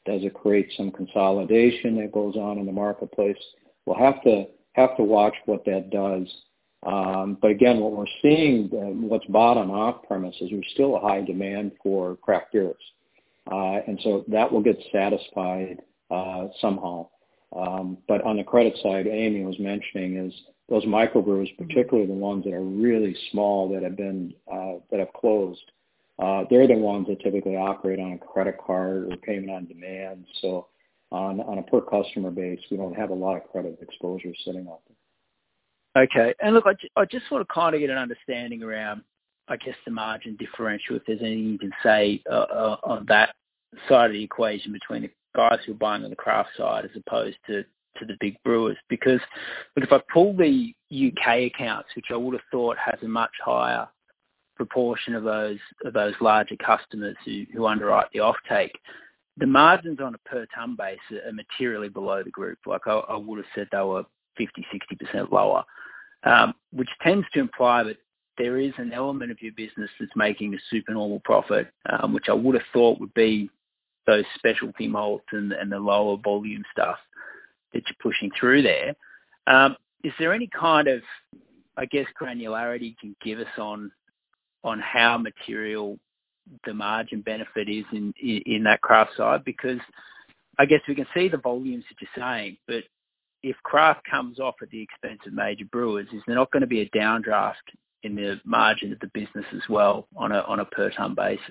Does it create some consolidation that goes on in the marketplace? We'll have to have to watch what that does. Um, but again, what we're seeing, uh, what's bought on off-premise is there's still a high demand for craft beers. Uh, and so that will get satisfied uh, somehow. Um, but on the credit side, Amy was mentioning is those microbrews, particularly the ones that are really small that have been uh, that have closed. Uh, they're the ones that typically operate on a credit card or payment on demand. So on on a per customer base, we don't have a lot of credit exposure sitting out there. Okay, and look, I, ju- I just want to kind of get an understanding around, I guess, the margin differential, if there's anything you can say uh, uh, on that side of the equation between the guys who are buying on the craft side as opposed to, to the big brewers. Because look, if I pull the U K accounts, which I would have thought has a much higher proportion of those of those larger customers who, who underwrite the offtake, the margins on a per ton basis are materially below the group. Like I, I would have said they were fifty, sixty percent lower, um, which tends to imply that there is an element of your business that's making a supernormal profit, um, which I would have thought would be those specialty malts and, and the lower volume stuff that you're pushing through there. Um, is there any kind of, I guess, granularity you can give us on on how material the margin benefit is in, in, in that craft side? Because I guess we can see the volumes that you're saying, but if craft comes off at the expense of major brewers, is there not going to be a downdraft in the margin of the business as well on a on a per ton basis?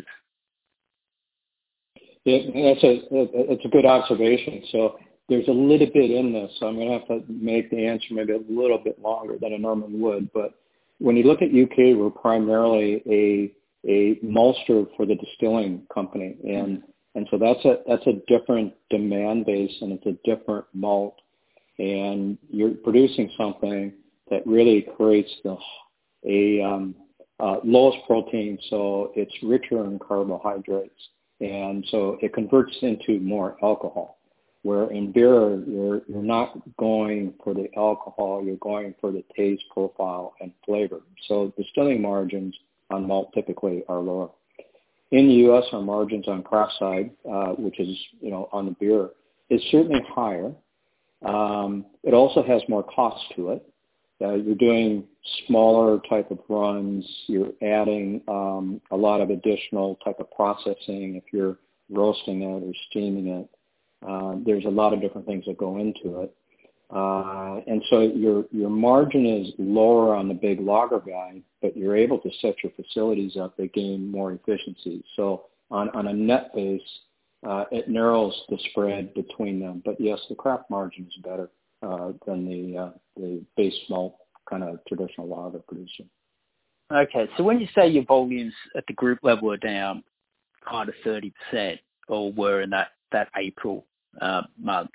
Yeah, that's a it's a good observation. So there's a little bit in this. So I'm going to have to make the answer maybe a little bit longer than I normally would. But when you look at U K, we're primarily a a maltster for the distilling company, and and so that's a that's a different demand base, and it's a different malt, and you're producing something that really creates the a um, uh, lowest protein, so it's richer in carbohydrates, and so it converts into more alcohol. Where in beer, you're you're not going for the alcohol, you're going for the taste profile and flavor. So distilling margins on malt typically are lower. In the U S, our margins on craft side, uh, which is you know on the beer, is certainly higher. Um, it also has more cost to it. Uh, you're doing smaller type of runs. You're adding um, a lot of additional type of processing if you're roasting it or steaming it. Uh, there's a lot of different things that go into it. Uh, and so your your margin is lower on the big lager guy, but you're able to set your facilities up that gain more efficiency. So on, on a net base, uh, it narrows the spread between them. But yes, the craft margin is better uh, than the uh, the base malt kind of traditional lager producer. Okay, so when you say your volumes at the group level are down kind of thirty percent, or were in that, that April uh, month,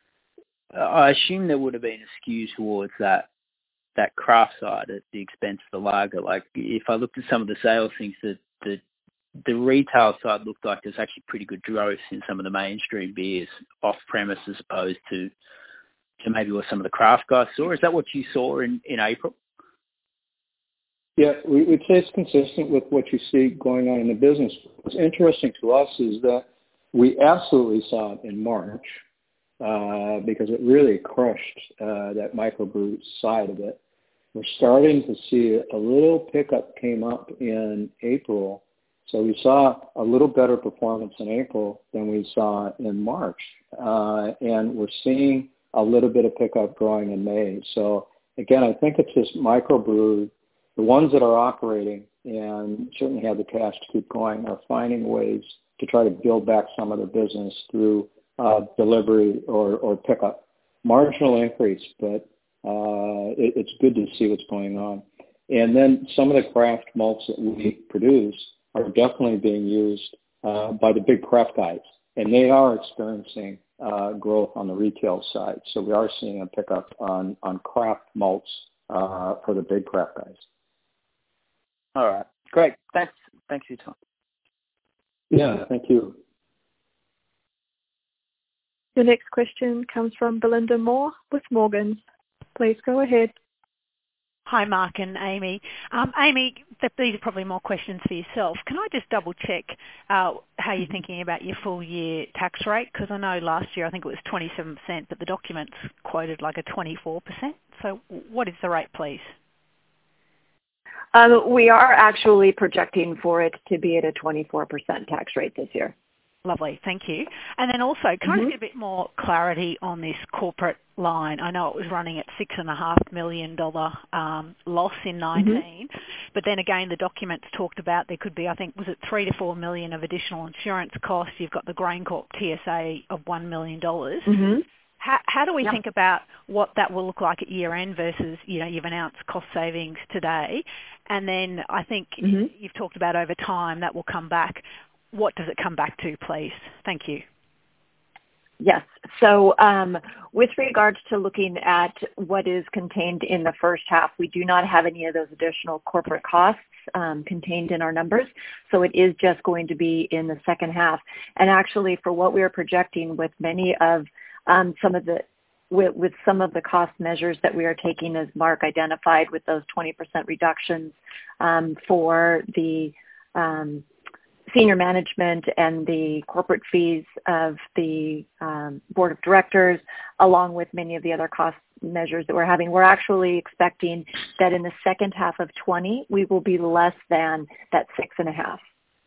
I assume there would have been a skew towards that that craft side at the expense of the lager. Like if I looked at some of the sales things, that the the retail side looked like there's actually pretty good growth in some of the mainstream beers off premise as opposed to to maybe what some of the craft guys saw. Is that what you saw in, in April? Yeah, we would say it's consistent with what you see going on in the business. What's interesting to us is that we absolutely saw it in March uh, because it really crushed uh, that microbrew side of it. We're starting to see a little pickup came up in April. So we saw a little better performance in April than we saw in March. Uh, and we're seeing a little bit of pickup growing in May. So again, I think it's this microbrew. The ones that are operating and certainly have the cash to keep going are finding ways to try to build back some of their business through uh, delivery or, or pickup. Marginal increase, but uh, it, it's good to see what's going on. And then some of the craft malts that we produce are definitely being used uh, by the big craft guys, and they are experiencing uh, growth on the retail side. So we are seeing a pickup on, on craft malts uh, for the big craft guys. All right. Great. Thanks. Thanks for your time. Yeah, thank you. Your next question comes from Belinda Moore with Morgans. Please go ahead. Hi, Mark and Amy. Um, Amy, th- these are probably more questions for yourself. Can I just double check uh, how you're thinking about your full year tax rate? Because I know last year I think it was twenty-seven percent, but the documents quoted like a twenty-four percent. So what is the rate, please? Um, we are actually projecting for it to be at a twenty-four percent tax rate this year. Lovely, thank you. And then also, can Mm-hmm. I get a bit more clarity on this corporate line? I know it was running at six and a half million dollar um, loss in nineteen, mm-hmm. but then again, the documents talked about there could be, I think, was it three to four million of additional insurance costs? You've got the GrainCorp T S A of one million dollars. Mm-hmm. How, how do we yep. think about what that will look like at year end versus, you know, you've announced cost savings today, and then I think mm-hmm. you've talked about over time that will come back. What does it come back to, please? Thank you. Yes. So um, with regards to looking at what is contained in the first half, we do not have any of those additional corporate costs um, contained in our numbers. So it is just going to be in the second half. And actually, for what we are projecting with many of um, some of the with, with some of the cost measures that we are taking, as Mark identified, with those twenty percent reductions um, for the um, senior management and the corporate fees of the um, board of directors, along with many of the other cost measures that we're having. We're actually expecting that in the second half of twenty, we will be less than that six and a half.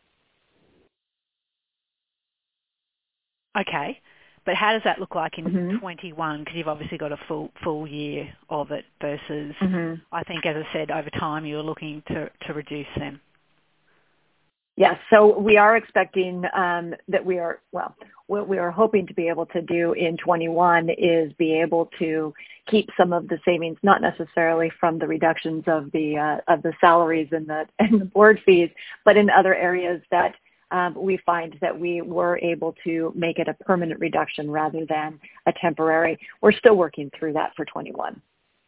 Okay. But how does that look like in mm-hmm. twenty-one? Because you've obviously got a full full year of it versus, mm-hmm. I think, as I said, over time you're looking to, to reduce them. Yes, so we are expecting um, that we are, well, what we are hoping to be able to do in twenty-one is be able to keep some of the savings, not necessarily from the reductions of the uh, of the salaries and the, and the board fees, but in other areas that um, we find that we were able to make it a permanent reduction rather than a temporary. We're still working through that for twenty-one.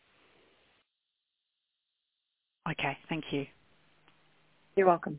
Okay, thank you. You're welcome.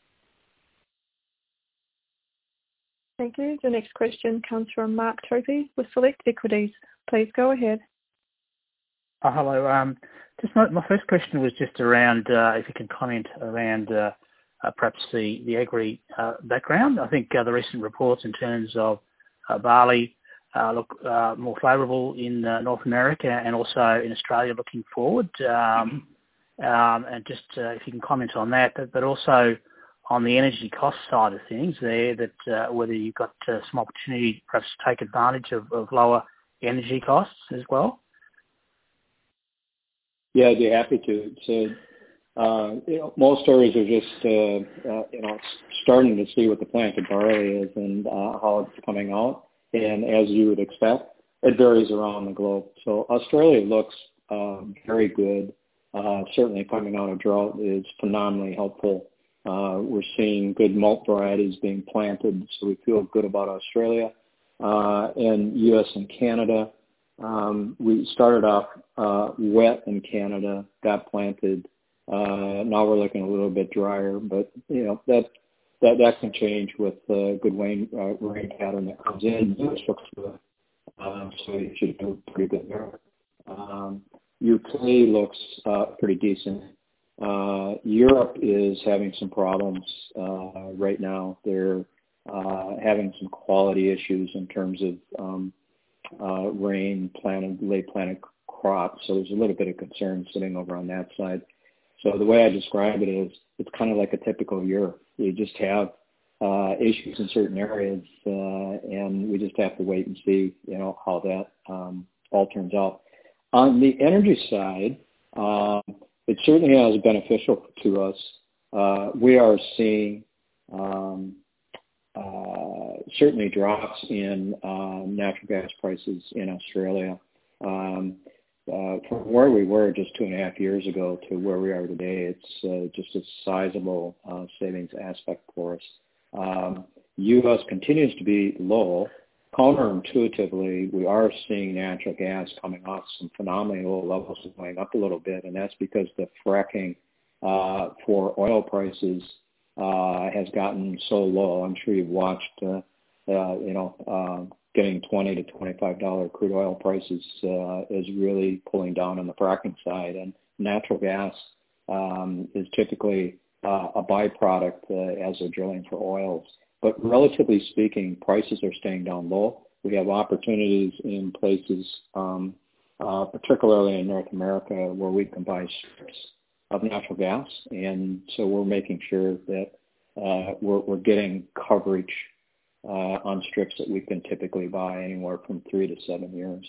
Thank you. The next question comes from Mark Topy with Select Equities. Please go ahead. Oh, hello. Um, just my, my first question was just around uh, if you can comment around uh, uh, perhaps the the agri uh, background. I think uh, the recent reports in terms of uh, barley uh, look uh, more favourable in uh, North America and also in Australia looking forward. Um, um, and just uh, if you can comment on that, but, but also on the energy cost side of things there, that uh, whether you've got uh, some opportunity perhaps to take advantage of, of lower energy costs as well? Yeah, I'd be happy to. So, uh, you know, most areas are just, uh, uh, you know, starting to see what the planted barley is and uh, how it's coming out. And as you would expect, it varies around the globe. So Australia looks uh, very good. Uh, certainly coming out of drought is phenomenally helpful. Uh, we're seeing good malt varieties being planted, so we feel good about Australia. Uh, and U S and Canada, um, we started off uh, wet in Canada, got planted. Uh, now we're looking a little bit drier, but you know that that, that can change with uh, good rain uh, rain pattern that comes in. U S looks good, um, so you should do pretty good there. Um, U K looks uh, pretty decent. Uh, Europe is having some problems uh, right now. They're uh, having some quality issues in terms of um, uh, rain, planted, late planted crops. So there's a little bit of concern sitting over on that side. So the way I describe it is it's kind of like a typical year. You just have uh, issues in certain areas, uh, and we just have to wait and see, you know, how that um, all turns out. On the energy side, um, it certainly is beneficial to us. Uh, we are seeing um, uh, certainly drops in uh, natural gas prices in Australia. Um, uh, from where we were just two and a half years ago to where we are today, it's uh, just a sizable uh, savings aspect for us. Um, U S continues to be low. Counterintuitively, we are seeing natural gas coming off some phenomenally low levels and going up a little bit, and that's because the fracking uh, for oil prices uh, has gotten so low. I'm sure you've watched, uh, uh, you know, uh, getting twenty to twenty-five dollars crude oil prices uh, is really pulling down on the fracking side, and natural gas um, is typically uh, a byproduct uh, as they're drilling for oils. But relatively speaking, prices are staying down low. We have opportunities in places, um, uh, particularly in North America, where we can buy strips of natural gas, and so we're making sure that uh, we're, we're getting coverage uh, on strips that we can typically buy anywhere from three to seven years.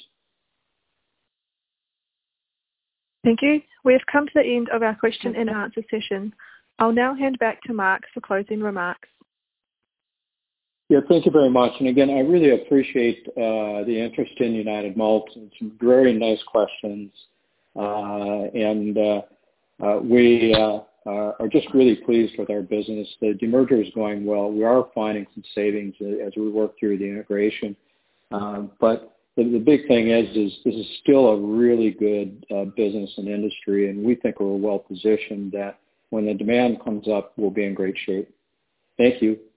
Thank you. We have come to the end of our question and answer session. I'll now hand back to Mark for closing remarks. Yeah, thank you very much. And again, I really appreciate uh, the interest in United Malt and some very nice questions. Uh, and uh, uh, we uh, are just really pleased with our business. The demerger is going well. We are finding some savings as we work through the integration. Um, but the, the big thing is, is this is still a really good uh, business and industry, and we think we're well positioned that when the demand comes up, we'll be in great shape. Thank you.